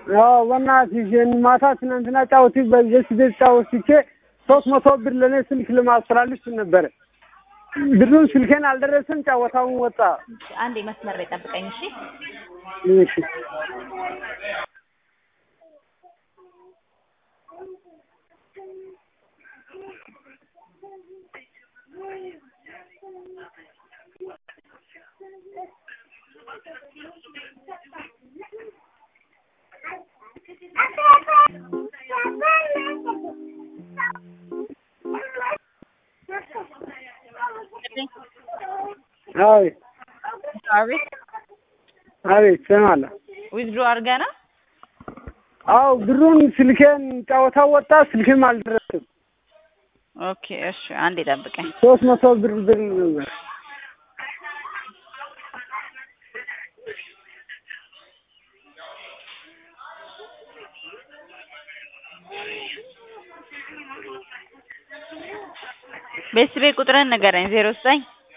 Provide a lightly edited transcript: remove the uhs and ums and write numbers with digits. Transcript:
በእናትሽ ማታ ትናንትና ጫውቲ በዚህ ጫውቲቼ 300 ብር ለኔ ስልክ ለማስተላለፍ ነበር ብሩን ስልኬን አልደረሰም ጫወታውን ወጣ አንዴ መስመር ላይ ጠብቀኝ እሺ እሺ አቤት ሰማላ ዊዝድሮ አርጋና ብሩን ስልኬን ጫወታው ወጣ ስልኬም አልደረሰም ኦኬ እሺ አንዴ ጠብቀኝ 300 ብር ነበር ቤስቤ ቁጥርን ንገረኝ 09